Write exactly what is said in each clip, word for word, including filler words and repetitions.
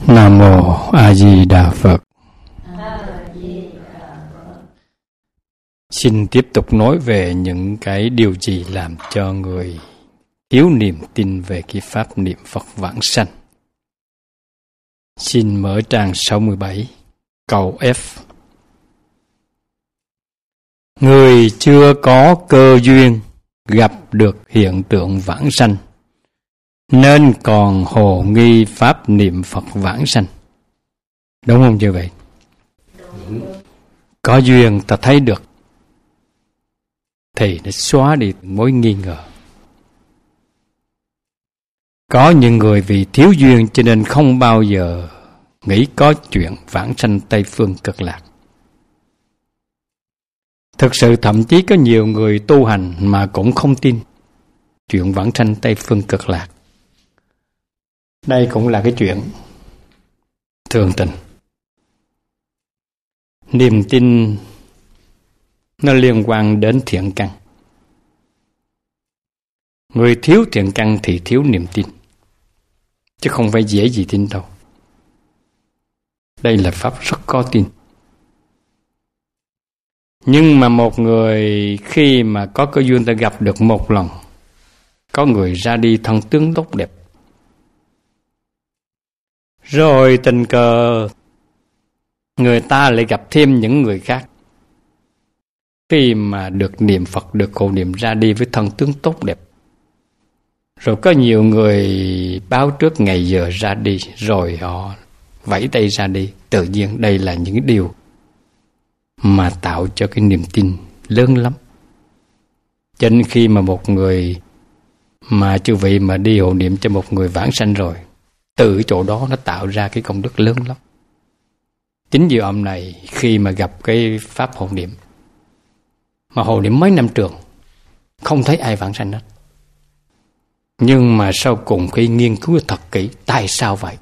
Nam Mô A Di Đà Phật. Xin tiếp tục nói về những cái điều gì làm cho người thiếu niềm tin về cái pháp niệm Phật vãng sanh. Xin mở trang sáu mươi bảy, câu F. Người chưa có cơ duyên gặp được hiện tượng vãng sanh, nên còn hồ nghi pháp niệm Phật vãng sanh. Đúng không như vậy? Đúng. Có duyên ta thấy được thì nó xóa đi mối nghi ngờ. Có những người vì thiếu duyên cho nên không bao giờ nghĩ có chuyện vãng sanh Tây Phương Cực Lạc. Thực sự thậm chí có nhiều người tu hành mà cũng không tin chuyện vãng sanh Tây Phương Cực Lạc. Đây cũng là cái chuyện thường tình. Niềm tin nó liên quan đến thiện căn. Người thiếu thiện căn thì thiếu niềm tin, chứ không phải dễ gì tin đâu. Đây là pháp rất có tin. Nhưng mà một người khi mà có cơ duyên ta gặp được một lần, có người ra đi thân tướng tốt đẹp, rồi tình cờ người ta lại gặp thêm những người khác, khi mà được niệm Phật, được hộ niệm ra đi với thân tướng tốt đẹp. Rồi có nhiều người báo trước ngày giờ ra đi, rồi họ vẫy tay ra đi. Tự nhiên đây là những điều mà tạo cho cái niềm tin lớn lắm. Cho nên khi mà một người mà chư vị mà đi hộ niệm cho một người vãng sanh rồi, từ chỗ đó nó tạo ra cái công đức lớn lắm. Chính vì ông này khi mà gặp cái pháp hộ niệm, mà hộ niệm mấy năm trường, không thấy ai vãng sanh hết. Nhưng mà sau cùng khi nghiên cứu thật kỹ, tại sao vậy?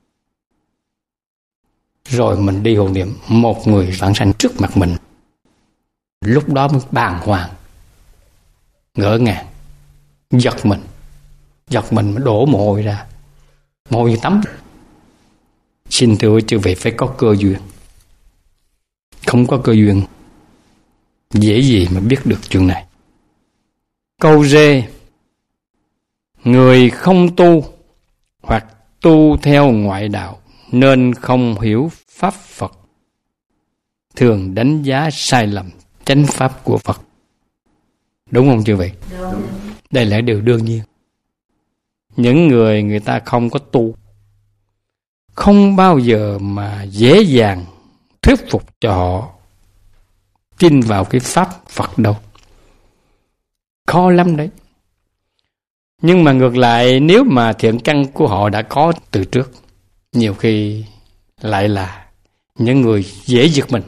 Rồi mình đi hộ niệm, một người vãng sanh trước mặt mình. Lúc đó mới bàng hoàng, ngỡ ngàng, giật mình. Giật mình mới đổ mồ hôi ra, mồ hôi như tắm. Xin thưa chư vị, phải có cơ duyên. Không có cơ duyên, dễ gì mà biết được chuyện này. Câu D. Người không tu hoặc tu theo ngoại đạo nên không hiểu pháp Phật, thường đánh giá sai lầm chánh pháp của Phật. Đúng không chư vị? Đúng. Đây là điều đương nhiên. Những người người ta không có tu, không bao giờ mà dễ dàng thuyết phục cho họ tin vào cái pháp Phật đâu. Khó lắm đấy. Nhưng mà ngược lại, nếu mà thiện căn của họ đã có từ trước, nhiều khi lại là những người dễ giật mình.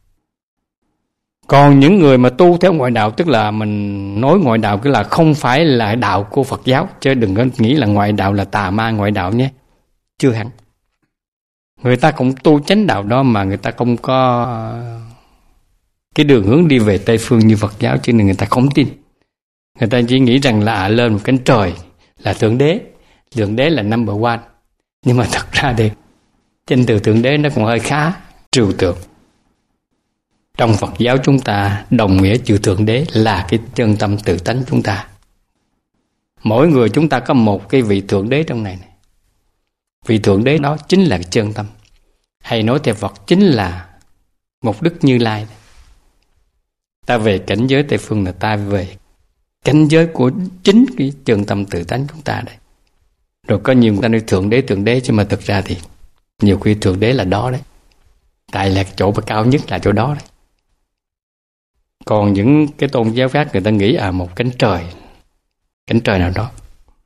Còn những người mà tu theo ngoại đạo, tức là mình nói ngoại đạo cứ là không phải là đạo của Phật giáo, chứ đừng có nghĩ là ngoại đạo là tà ma ngoại đạo nhé. Chưa hẳn. Người ta cũng tu chánh đạo đó mà người ta không có cái đường hướng đi về Tây Phương như Phật giáo, cho nên người ta không tin. Người ta chỉ nghĩ rằng là lên một cánh trời là Thượng Đế, Thượng Đế là number one. Nhưng mà thật ra thì trên từ Thượng Đế nó cũng hơi khá trừu tượng. Trong Phật giáo chúng ta đồng nghĩa chữ Thượng Đế là cái chân tâm tự tánh chúng ta. Mỗi người chúng ta có một cái vị Thượng Đế trong này, này. Vị Thượng Đế đó chính là chân tâm. Hay nói theo Phật chính là một Đức Như Lai. Ta về cảnh giới Tây Phương là ta về cảnh giới của chính cái chân tâm tự tánh chúng ta đây. Rồi có nhiều người ta nói Thượng Đế, Thượng Đế, chứ mà thực ra thì nhiều khi Thượng Đế là đó đấy. Tại là chỗ mà cao nhất là chỗ đó đấy. Còn những cái tôn giáo khác người ta nghĩ à một cánh trời, cánh trời nào đó.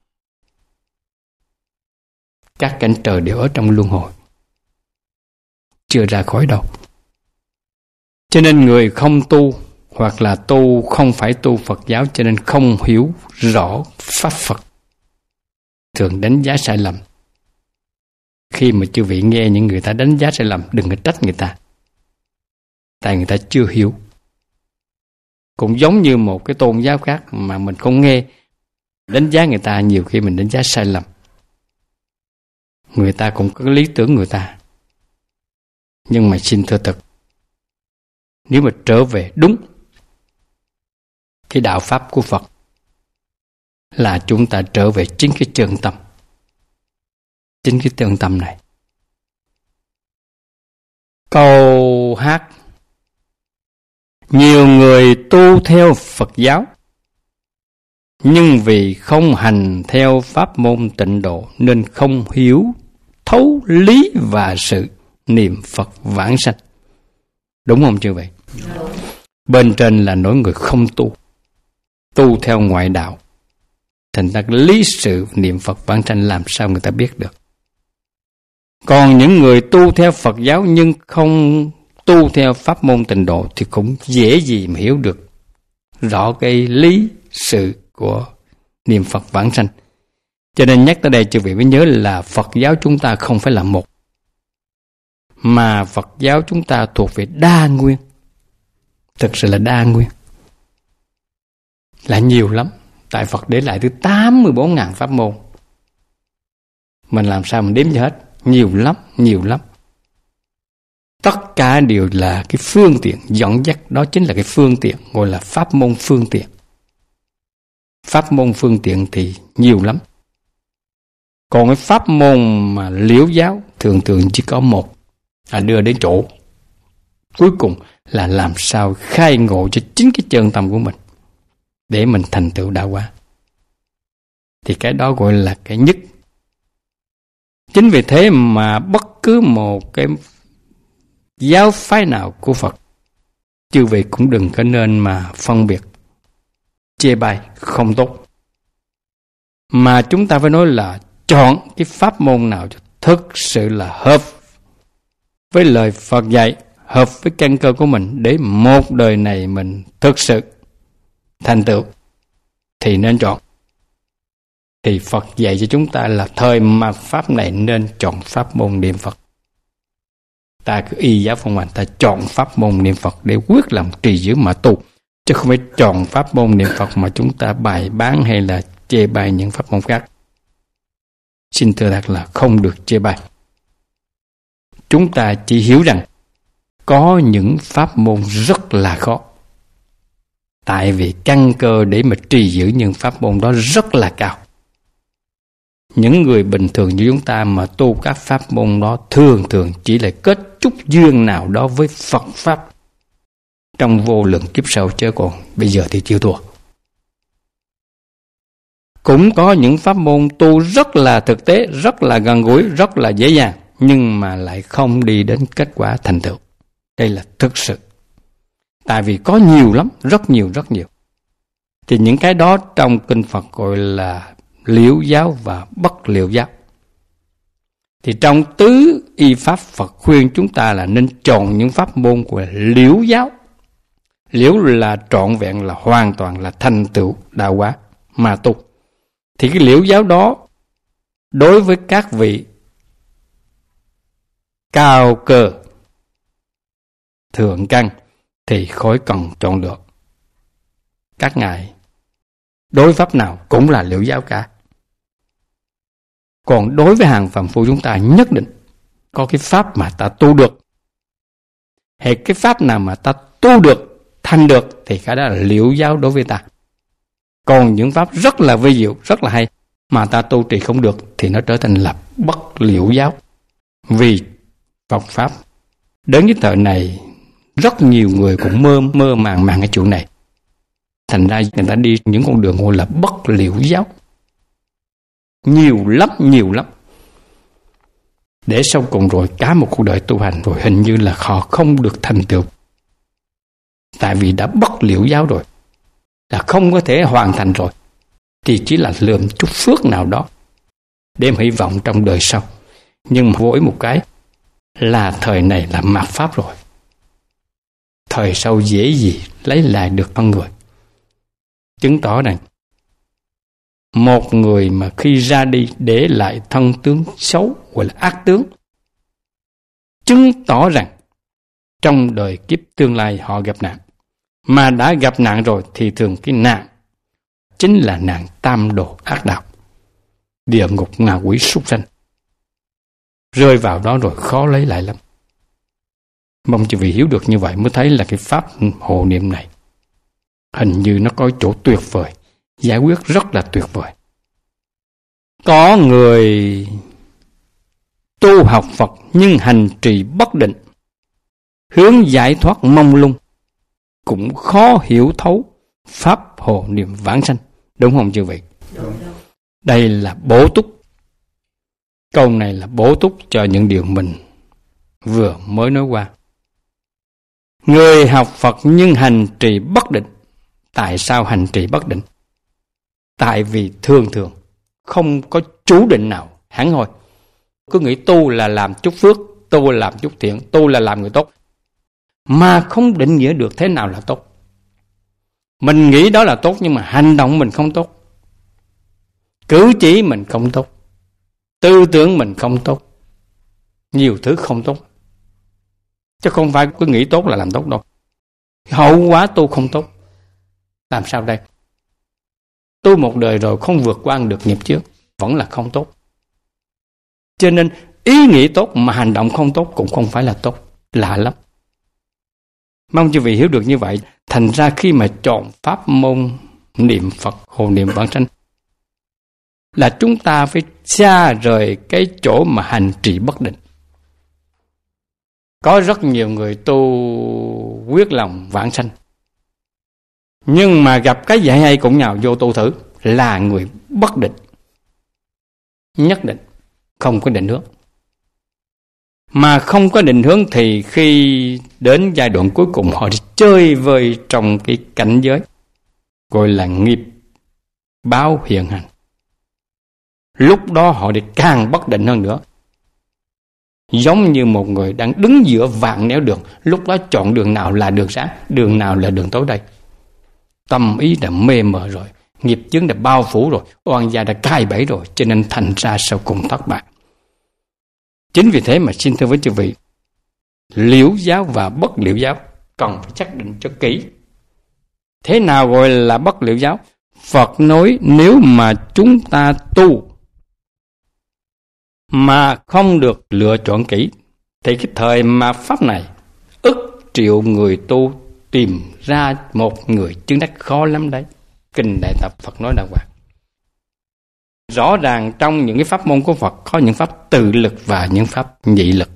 Các cánh trời đều ở trong luân hồi, chưa ra khỏi đâu. Cho nên người không tu hoặc là tu không phải tu Phật giáo, cho nên không hiểu rõ pháp Phật, thường đánh giá sai lầm. Khi mà chư vị nghe những người ta đánh giá sai lầm, đừng có trách người ta, tại người ta chưa hiểu. Cũng giống như một cái tôn giáo khác mà mình không nghe đánh giá người ta, nhiều khi mình đánh giá sai lầm. người ta cũng có lý tưởng người ta. Nhưng mà xin thưa thật, nếu mà trở về đúng cái đạo pháp của Phật, là chúng ta trở về chính cái chân tâm. Chính cái chân tâm này. Câu hát: nhiều người tu theo Phật giáo, nhưng vì không hành theo pháp môn tịnh độ nên không hiểu thấu lý và sự niệm Phật vãng sanh. Đúng không chưa vậy? Đúng. Bên trên là nói người không tu, tu theo ngoại đạo, thành ra lý sự niệm Phật vãng sanh làm sao người ta biết được. Còn những người tu theo Phật giáo nhưng không tu theo pháp môn tịnh độ thì cũng dễ gì mà hiểu được rõ cái lý sự của niệm Phật vãng sanh. Cho nên nhắc tới đây chư vị mới nhớ là Phật giáo chúng ta không phải là một, mà Phật giáo chúng ta thuộc về đa nguyên. Thực sự là đa nguyên, là nhiều lắm. Tại Phật để lại tới tám mươi bốn ngàn pháp môn, mình làm sao mình đếm cho hết. Nhiều lắm, nhiều lắm. Tất cả đều là cái phương tiện dẫn dắt, đó chính là cái phương tiện gọi là pháp môn phương tiện. Pháp môn phương tiện thì nhiều lắm. Còn cái pháp môn mà liễu giáo thường thường chỉ có một, là đưa đến chỗ cuối cùng là làm sao khai ngộ cho chính cái chân tâm của mình để mình thành tựu đạo quả. Thì cái đó gọi là cái nhất. Chính vì thế mà bất cứ một cái giáo phái nào của Phật, chư vị cũng đừng có nên mà phân biệt, chê bai không tốt. Mà chúng ta phải nói là chọn cái pháp môn nào cho thực sự là hợp với lời Phật dạy, hợp với căn cơ của mình, để một đời này mình thực sự thành tựu thì nên chọn. Thì Phật dạy cho chúng ta là thời mà pháp này nên chọn pháp môn niệm Phật. Ta cứ y giáo phong hành, ta chọn pháp môn niệm Phật để quyết làm trì giữ mà tu, chứ không phải chọn pháp môn niệm Phật mà chúng ta bài bán hay là chê bai những pháp môn khác. Xin thưa thật là không được chê bai. Chúng ta chỉ hiểu rằng có những pháp môn rất là khó. Tại vì căn cơ để mà trì giữ những pháp môn đó rất là cao. Những người bình thường như chúng ta mà tu các pháp môn đó thường thường chỉ là kết chút duyên nào đó với Phật Pháp trong vô lượng kiếp sau, chứ còn bây giờ thì chịu thua. Cũng có những pháp môn tu rất là thực tế, rất là gần gũi, rất là dễ dàng, nhưng mà lại không đi đến kết quả thành tựu. Đây là thực sự. Tại vì có nhiều lắm, rất nhiều, rất nhiều. Thì những cái đó trong kinh Phật gọi là liễu giáo và bất liễu giáo. Thì trong tứ y pháp, Phật khuyên chúng ta là nên chọn những pháp môn của liễu giáo. Liễu là trọn vẹn, là hoàn toàn là thành tựu đạo quả mà tu. Thì cái liễu giáo đó đối với các vị cao cơ thượng căn thì khỏi cần chọn được. Các ngài đối pháp nào cũng là liễu giáo cả. Còn đối với hàng phàm phu chúng ta nhất định có cái pháp mà ta tu được. Hay cái pháp nào mà ta tu được, thành được thì cái đó là liễu giáo đối với ta. Còn những pháp rất là vi diệu, rất là hay mà ta tu trì không được thì nó trở thành là bất liễu giáo. Vì Phật Pháp đến cái thời này rất nhiều người cũng mơ mơ màng màng cái chuyện này. Thành ra người ta đi những con đường gọi là bất liễu giáo. Nhiều lắm, nhiều lắm. Để sau cùng rồi cả một cuộc đời tu hành rồi hình như là họ không được thành tựu. Tại vì đã bất liễu giáo rồi, là không có thể hoàn thành rồi, thì chỉ là lượm chút phước nào đó để hy vọng trong đời sau. Nhưng mà với một cái là thời này là mạt Pháp rồi, thời sau dễ gì lấy lại được con người. Chứng tỏ rằng một người mà khi ra đi để lại thân tướng xấu gọi là ác tướng, chứng tỏ rằng trong đời kiếp tương lai họ gặp nạn. Mà đã gặp nạn rồi thì thường cái nạn chính là nạn tam đồ ác đạo, địa ngục ngạ quỷ súc sanh. rơi vào đó rồi khó lấy lại lắm. Mong chư vị hiểu được như vậy mới thấy là cái pháp hộ niệm này hình như nó có chỗ tuyệt vời, giải quyết rất là tuyệt vời. Có người tu học Phật nhưng hành trì bất định, hướng giải thoát mông lung, cũng khó hiểu thấu pháp hộ niệm vãng sanh. Đúng không chư vị? Đúng. Đây là bổ túc. Câu này là bổ túc cho những điều mình vừa mới nói qua. Người học Phật nhưng hành trì bất định. Tại sao hành trì bất định? Tại vì thường thường không có chú định nào hẳn hoi. Cứ nghĩ tu là làm chút phước, tu là làm chút thiện, tu là làm người tốt, mà không định nghĩa được thế nào là tốt. Mình nghĩ đó là tốt nhưng mà hành động mình không tốt, cử chỉ mình không tốt, tư tưởng mình không tốt, nhiều thứ không tốt. Chứ không phải cứ nghĩ tốt là làm tốt đâu. Hậu quả tu không tốt. Làm sao đây? Tu một đời rồi không vượt qua được nghiệp trước, vẫn là không tốt. Cho nên ý nghĩ tốt mà hành động không tốt cũng không phải là tốt. Lạ lắm. Mong chư vị hiểu được như vậy. Thành ra khi mà chọn pháp môn niệm Phật hộ niệm vãng sanh là chúng ta phải xa rời cái chỗ mà hành trì bất định. Có rất nhiều người tu quyết lòng vãng sanh, nhưng mà gặp cái dạy hay cũng nhào vô tu thử, là người bất định, nhất định, không có định hướng. Mà không có định hướng thì khi đến giai đoạn cuối cùng họ đi chơi vơi trong cái cảnh giới gọi là nghiệp báo hiện hành. Lúc đó họ đi càng bất định hơn nữa. Giống như một người đang đứng giữa vạn nẻo đường, lúc đó chọn đường nào là đường sáng, đường nào là đường tối đây. Tâm ý đã mê mờ rồi, nghiệp chướng đã bao phủ rồi, oan gia đã cai bẫy rồi, cho nên thành ra sau cùng thất bại. Chính vì thế mà xin thưa với chư vị, liễu giáo và bất liễu giáo cần phải xác định cho kỹ. Thế nào gọi là bất liễu giáo? Phật nói nếu mà chúng ta tu mà không được lựa chọn kỹ, thì cái thời mà pháp này ức triệu người tu tìm ra một người chứng đắc khó lắm đấy. Kinh Đại Tập Phật nói đàng hoàng. Rõ ràng trong những cái pháp môn của Phật có những pháp tự lực và những pháp nhị lực.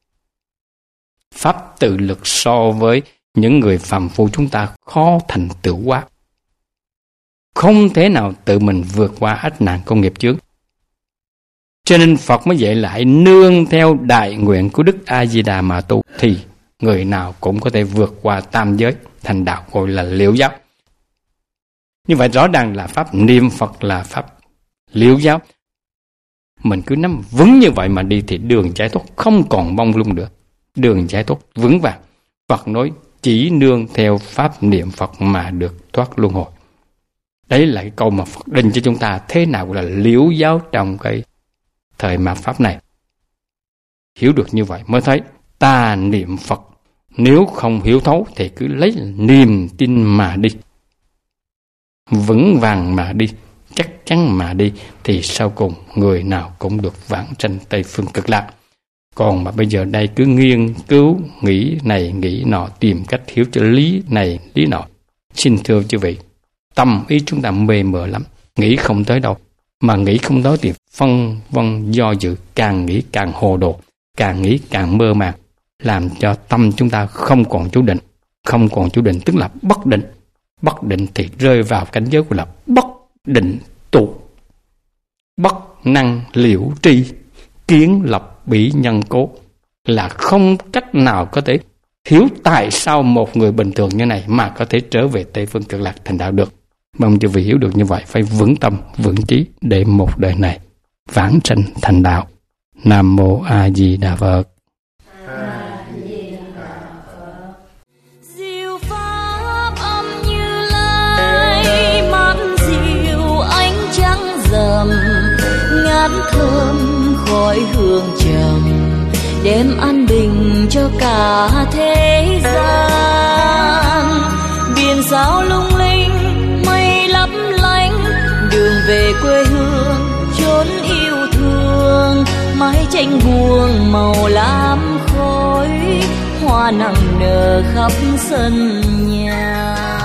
Pháp tự lực so với những người phàm phu chúng ta khó thành tựu quá. Không thể nào tự mình vượt qua ách nạn công nghiệp chướng. Cho nên Phật mới dạy lại nương theo đại nguyện của Đức A-di-đà mà tu, thì người nào cũng có thể vượt qua tam giới thành đạo, gọi là liễu giáo. Như vậy rõ ràng là pháp niệm Phật là pháp liễu giáo. Mình cứ nắm vững như vậy mà đi thì đường giải thoát không còn mông lung nữa. Đường giải thoát vững vàng. Phật nói chỉ nương theo pháp niệm Phật mà được thoát luân hồi. Đấy là cái câu mà Phật định cho chúng ta thế nào gọi là liễu giáo trong cái thời mạt pháp này. Hiểu được như vậy mới thấy ta niệm Phật, nếu không hiểu thấu thì cứ lấy niềm tin mà đi, vững vàng mà đi, chắc chắn mà đi, thì sau cùng người nào cũng được vãng sanh Tây Phương Cực Lạc. Còn mà bây giờ đây cứ nghiên cứu, nghĩ này nghĩ nọ, tìm cách hiểu cho lý này lý nọ. Xin thưa chư vị, tâm ý chúng ta mê mờ lắm, nghĩ không tới đâu. Mà nghĩ không tới thì phân vân do dự, càng nghĩ càng hồ đồ, càng nghĩ càng mơ màng, làm cho tâm chúng ta không còn chủ định. Không còn chủ định tức là bất định. Bất định thì rơi vào cảnh giới của là bất định tụ. Bất năng liễu tri, kiến lập bỉ nhân cố. Là không cách nào có thể hiểu tại sao một người bình thường như này mà có thể trở về Tây Phương Cực Lạc thành đạo được. Mong chư vị hiểu được như vậy, phải vững tâm, vững chí để một đời này vãng sanh thành đạo. Nam Mô A Di Đà Phật. Diệu pháp âm Như Lai, mát dịu ánh trăng rằm, ngát thơm khói hương trầm, đem an bình cho cả thế gian. Biển sao lung linh, mây lấp lánh, đường về quê hương chốn yêu thương, mái tranh buông màu lam khói, hoa nặng nở khắp sân nhà.